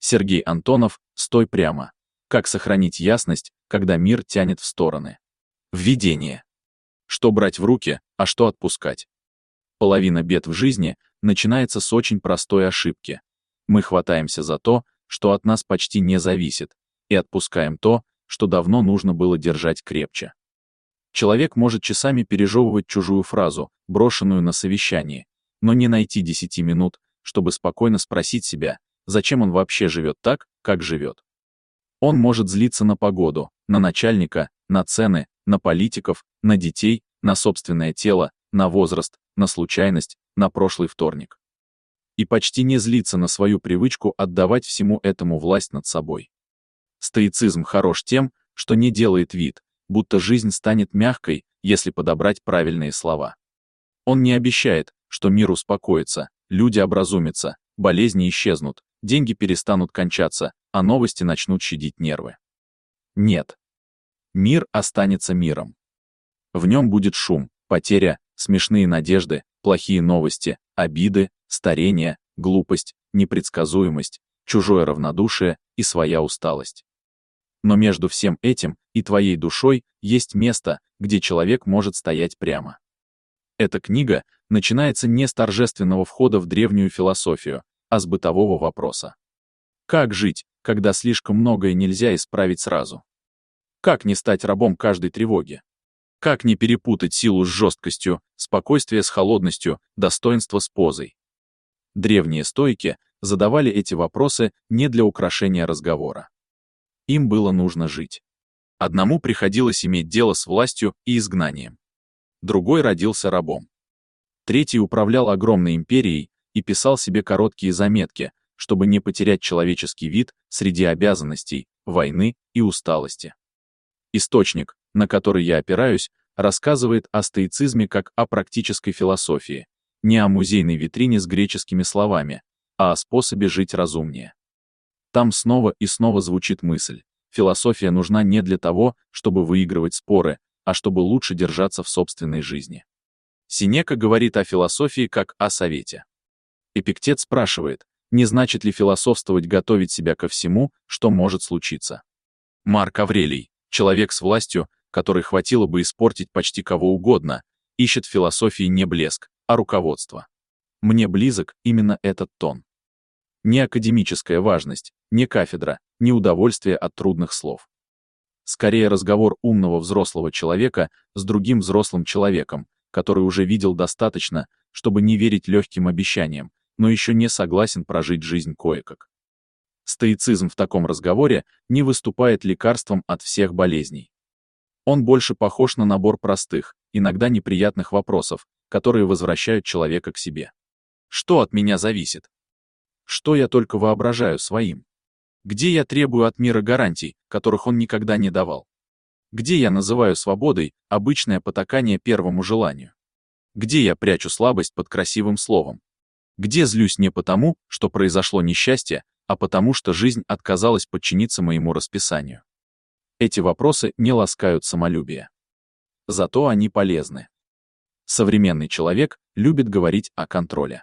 Сергей Антонов, «Стой прямо. Как сохранить ясность, когда мир тянет в стороны». Введение. Что брать в руки, а что отпускать? Половина бед в жизни начинается с очень простой ошибки. Мы хватаемся за то, что от нас почти не зависит, и отпускаем то, что давно нужно было держать крепче. Человек может часами пережевывать чужую фразу, брошенную на совещании, но не найти 10 минут, чтобы спокойно спросить себя, зачем он вообще живет так, как живет. Он может злиться на погоду, на начальника, на цены, на политиков, на детей, на собственное тело, на возраст, на случайность, на прошлый вторник. И почти не злиться на свою привычку отдавать всему этому власть над собой. Стоицизм хорош тем, что не делает вид, будто жизнь станет мягкой, если подобрать правильные слова. Он не обещает, что мир успокоится, люди образумятся, болезни исчезнут, деньги перестанут кончаться, а новости начнут щадить нервы. Нет. Мир останется миром. В нем будет шум, потеря, смешные надежды, плохие новости, обиды, старение, глупость, непредсказуемость, чужое равнодушие и своя усталость. Но между всем этим и твоей душой есть место, где человек может стоять прямо. Эта книга начинается не с торжественного входа в древнюю философию, а с бытового вопроса. Как жить, когда слишком многое нельзя исправить сразу? Как не стать рабом каждой тревоги? Как не перепутать силу с жесткостью, спокойствие с холодностью, достоинство с позой? Древние стоики задавали эти вопросы не для украшения разговора. Им было нужно жить. Одному приходилось иметь дело с властью и изгнанием. Другой родился рабом. Третий управлял огромной империей и писал себе короткие заметки, чтобы не потерять человеческий вид среди обязанностей, войны и усталости. Источник, на который я опираюсь, рассказывает о стоицизме как о практической философии, не о музейной витрине с греческими словами, а о способе жить разумнее. Там снова и снова звучит мысль: философия нужна не для того, чтобы выигрывать споры, а чтобы лучше держаться в собственной жизни. Сенека говорит о философии как о совете. Эпиктет спрашивает, не значит ли философствовать готовить себя ко всему, что может случиться. Марк Аврелий, человек с властью, которой хватило бы испортить почти кого угодно, ищет в философии не блеск, а руководство. Мне близок именно этот тон. Не академическая важность, не кафедра, не удовольствие от трудных слов. Скорее разговор умного взрослого человека с другим взрослым человеком, который уже видел достаточно, чтобы не верить легким обещаниям, но еще не согласен прожить жизнь кое-как. Стоицизм в таком разговоре не выступает лекарством от всех болезней. Он больше похож на набор простых, иногда неприятных вопросов, которые возвращают человека к себе. Что от меня зависит? Что я только воображаю своим? Где я требую от мира гарантий, которых он никогда не давал? Где я называю свободой обычное потакание первому желанию? Где я прячу слабость под красивым словом? Где злюсь не потому, что произошло несчастье, а потому что жизнь отказалась подчиниться моему расписанию? Эти вопросы не ласкают самолюбие. Зато они полезны. Современный человек любит говорить о контроле.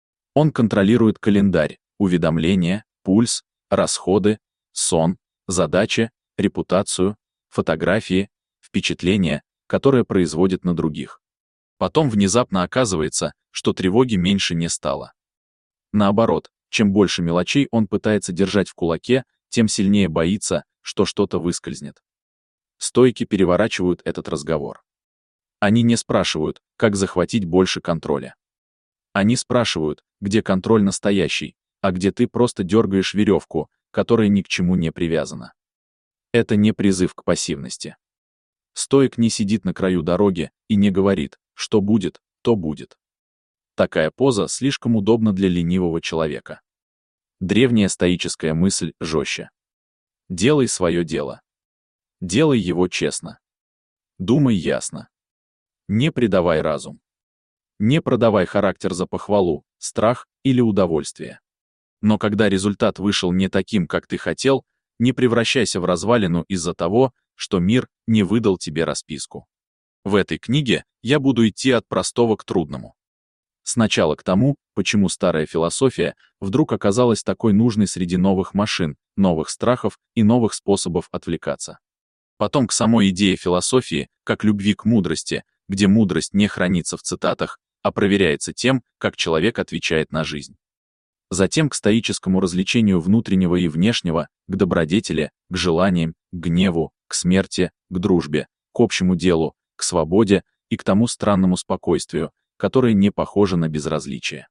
Он контролирует календарь, уведомления, пульс, расходы, сон, задачи, репутацию, фотографии, впечатления, которые производит на других. Потом внезапно оказывается, что тревоги меньше не стало. Наоборот, чем больше мелочей он пытается держать в кулаке, тем сильнее боится, что что-то выскользнет. Стоики переворачивают этот разговор. Они не спрашивают, как захватить больше контроля. Они спрашивают, где контроль настоящий, а где ты просто дергаешь веревку, которая ни к чему не привязана. Это не призыв к пассивности. Стоик не сидит на краю дороги и не говорит, что будет, то будет. Такая поза слишком удобна для ленивого человека. Древняя стоическая мысль жестче. Делай свое дело. Делай его честно. Думай ясно. Не предавай разум. Не продавай характер за похвалу, страх или удовольствие. Но когда результат вышел не таким, как ты хотел, не превращайся в развалину из-за того, что мир не выдал тебе расписку. В этой книге я буду идти от простого к трудному. Сначала к тому, почему старая философия вдруг оказалась такой нужной среди новых машин, новых страхов и новых способов отвлекаться. Потом к самой идее философии, как любви к мудрости, где мудрость не хранится в цитатах, а проверяется тем, как человек отвечает на жизнь. Затем к стоическому развлечению внутреннего и внешнего, к добродетели, к желаниям, к гневу, к смерти, к дружбе, к общему делу, к свободе и к тому странному спокойствию, которое не похоже на безразличие.